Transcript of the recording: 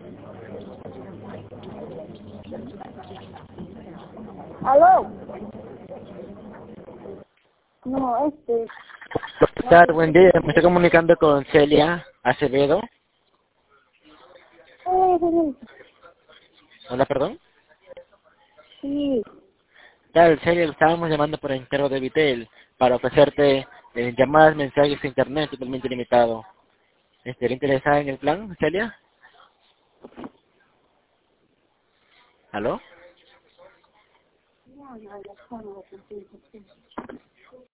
¿Aló? No, ¿Qué tal? Buen día, me estoy comunicando con Celia Acevedo. Hola, perdón. Sí, Tal, Celia, estábamos llamando por encargo de Vitel para ofrecerte llamadas, mensajes de internet totalmente limitado. ¿Estaría interesada en el plan, Celia? ¿Aló? no, no, ya,